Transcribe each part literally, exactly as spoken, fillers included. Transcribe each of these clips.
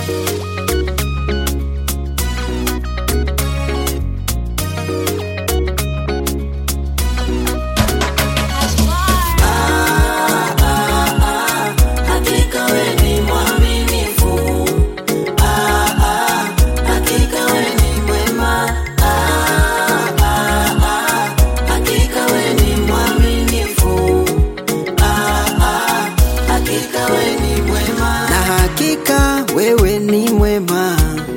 Wewe ni mwema,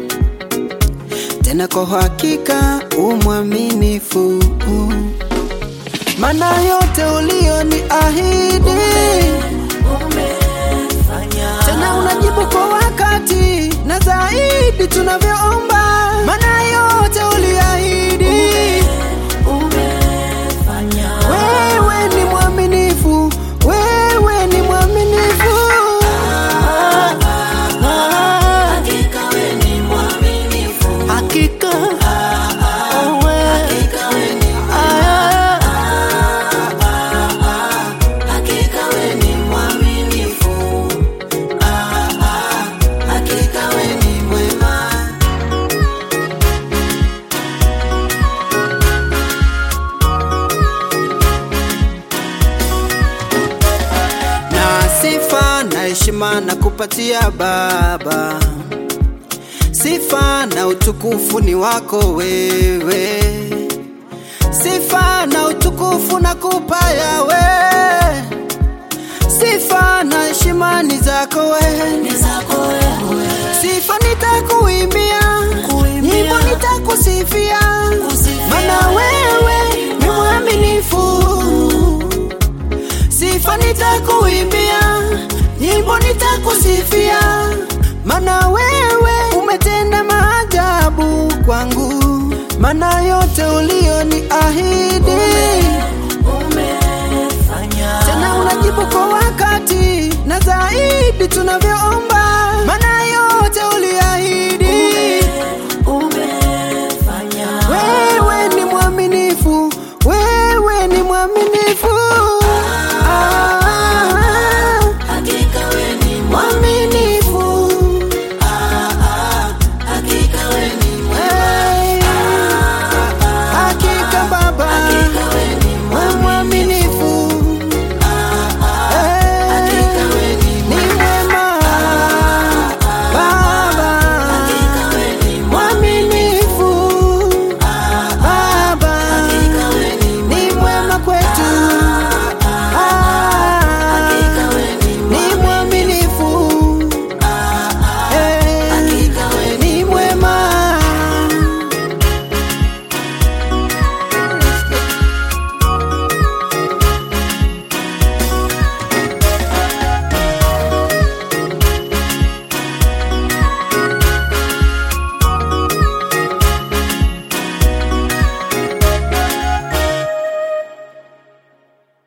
tena kwa hakika umwaminifu. Maana yote ulioniahidi umefanya, tena unajibu kwa wakati na zaidi tunavyoomba. Maana yote uliahidi umefanya, wewe ni mwaminifu, wewe ni mwaminifu. Sifa na heshima na kupatia Baba, sifa na utukufu ni wako wewe, sifa na utukufu na kupa Yahweh, sifa na heshima ni zako wewe, sifa nitakuimbia, nyimbo nitakusifia, maana wewe ni mwaminifu. Sifa nitakuimbia, nyimbo nitakusifia, maana wewe umetenda maajabu kwangu. Maana yote ulioniahidi umefanya, tena unajibu kwa wakati na zaidi tunavyo